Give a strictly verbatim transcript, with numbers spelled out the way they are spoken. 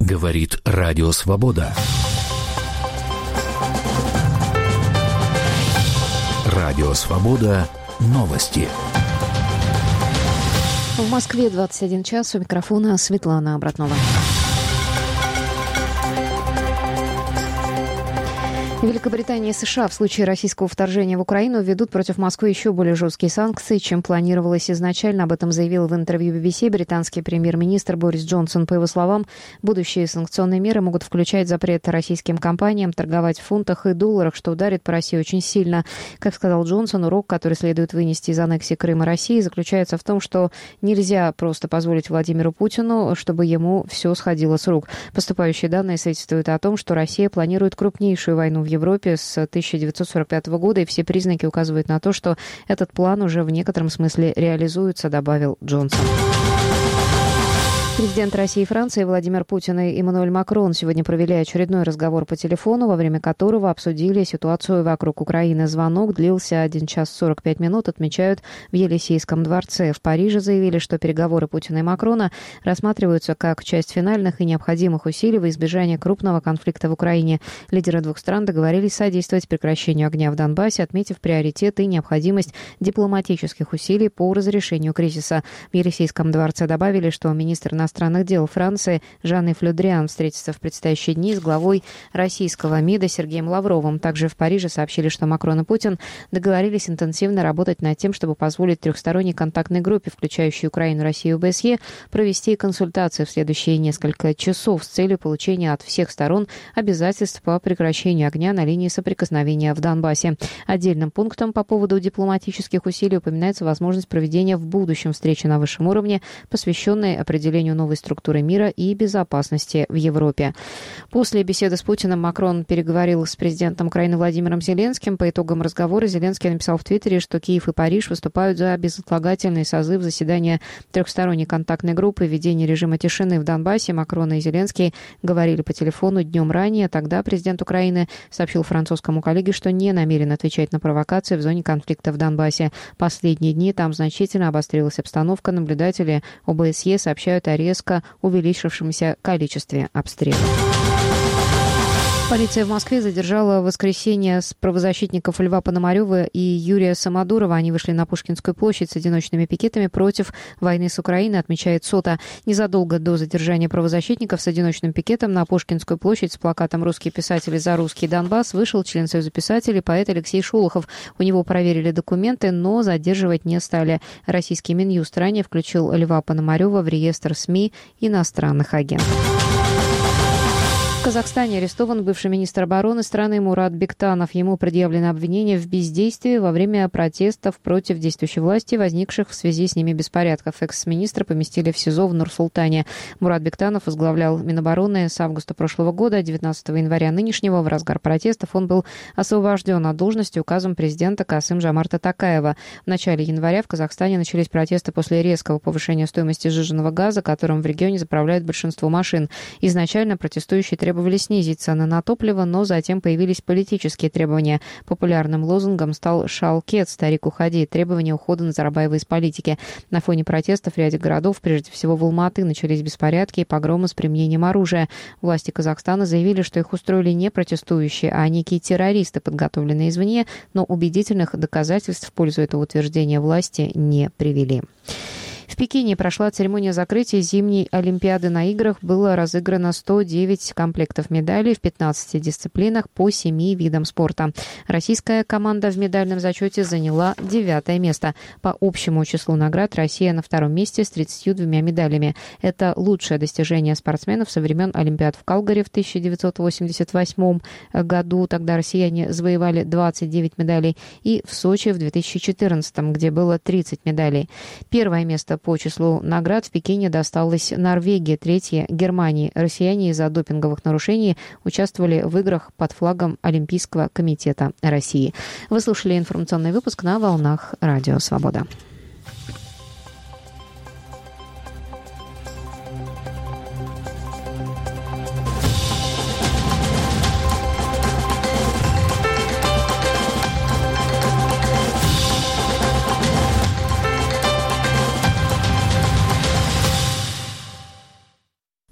Говорит Радио Свобода. Радио Свобода. Новости. В Москве двадцать один час. У микрофона Светлана Обратнова. Великобритания и США в случае российского вторжения в Украину введут против Москвы еще более жесткие санкции, чем планировалось изначально. Об этом заявил в интервью би би си британский премьер-министр Борис Джонсон. По его словам, будущие санкционные меры могут включать запрет российским компаниям торговать в фунтах и долларах, что ударит по России очень сильно. Как сказал Джонсон, урок, который следует вынести из аннексии Крыма России, заключается в том, что нельзя просто позволить Владимиру Путину, чтобы ему все сходило с рук. Поступающие данные свидетельствуют о том, что Россия планирует крупнейшую войну в Европе с тысяча девятьсот сорок пятого года, и все признаки указывают на то, что этот план уже в некотором смысле реализуется, добавил Джонсон. Президент России и Франции Владимир Путин и Эммануэль Макрон сегодня провели очередной разговор по телефону, во время которого обсудили ситуацию вокруг Украины. Звонок длился один час сорок пять минут, отмечают в Елисейском дворце. В Париже заявили, что переговоры Путина и Макрона рассматриваются как часть финальных и необходимых усилий во избежание крупного конфликта в Украине. Лидеры двух стран договорились содействовать прекращению огня в Донбассе, отметив приоритет и необходимость дипломатических усилий по разрешению кризиса. В Елисейском дворце добавили, что министр иностранных дел Франции Жан-Йв Ле Дриан встретится в предстоящие дни с главой российского МИДа Сергеем Лавровым. Также в Париже сообщили, что Макрон и Путин договорились интенсивно работать над тем, чтобы позволить трехсторонней контактной группе, включающей Украину, Россию и о бэ эс е, провести консультации в следующие несколько часов с целью получения от всех сторон обязательств по прекращению огня на линии соприкосновения в Донбассе. Отдельным пунктом по поводу дипломатических усилий упоминается возможность проведения в будущем встречи на высшем уровне, посвященной определению новой структуры мира и безопасности в Европе. После беседы с Путиным Макрон переговорил с президентом Украины Владимиром Зеленским. По итогам разговора Зеленский написал в Твиттере, что Киев и Париж выступают за безотлагательный созыв заседания трехсторонней контактной группы введения режима тишины в Донбассе. Макрон и Зеленский говорили по телефону днем ранее. Тогда президент Украины сообщил французскому коллеге, что не намерен отвечать на провокации в зоне конфликта в Донбассе. Последние дни там значительно обострилась обстановка. Наблюдатели о бэ эс е сообщают о резко увеличившемся количестве обстрелов. Полиция в Москве задержала в воскресенье правозащитников Льва Пономарева и Юрия Самодурова. Они вышли на Пушкинскую площадь с одиночными пикетами против войны с Украиной, отмечает СОТА. Незадолго до задержания правозащитников с одиночным пикетом на Пушкинскую площадь с плакатом «Русские писатели за русский Донбасс» вышел член Союза писателей, поэт Алексей Шолохов. У него проверили документы, но задерживать не стали. Российский Минюст ранее включил Льва Пономарева в реестр СМИ иностранных агентов. В Казахстане арестован бывший министр обороны страны Мурат Бектанов. Ему предъявлено обвинение в бездействии во время протестов против действующей власти, возникших в связи с ними беспорядков. Экс-министра поместили в СИЗО в Нур-Султане. Мурат Бектанов возглавлял Минобороны с августа прошлого года. девятнадцатого января нынешнего, в разгар протестов, он был освобожден от должности указом президента Касым-Жомарта Токаева. В начале января в Казахстане начались протесты после резкого повышения стоимости сжиженного газа, которым в регионе заправляют большинство машин. Изначально протестующие требовали Требовали снизить цены на топливо, но затем появились политические требования. Популярным лозунгом стал «Шалкет, старик, уходи», требование ухода Назарбаева из политики. На фоне протестов в ряде городов, прежде всего в Алматы, начались беспорядки и погромы с применением оружия. Власти Казахстана заявили, что их устроили не протестующие, а некие террористы, подготовленные извне, но убедительных доказательств в пользу этого утверждения власти не привели. В Пекине прошла церемония закрытия зимней Олимпиады. На играх было разыграно сто девять комплектов медалей в пятнадцати дисциплинах по семи видам спорта. Российская команда в медальном зачете заняла девятое место. По общему числу наград Россия на втором месте с тридцатью двумя медалями. Это лучшее достижение спортсменов со времен Олимпиад в Калгари в тысяча девятьсот восемьдесят восьмом году. Тогда россияне завоевали двадцать девять медалей. И в Сочи в две тысячи четырнадцатом, где было тридцать медалей. Первое место по числу наград в Пекине досталось Норвегии, третье – Германии. Россияне из-за допинговых нарушений участвовали в играх под флагом Олимпийского комитета России. Вы слушали информационный выпуск на волнах Радио Свобода.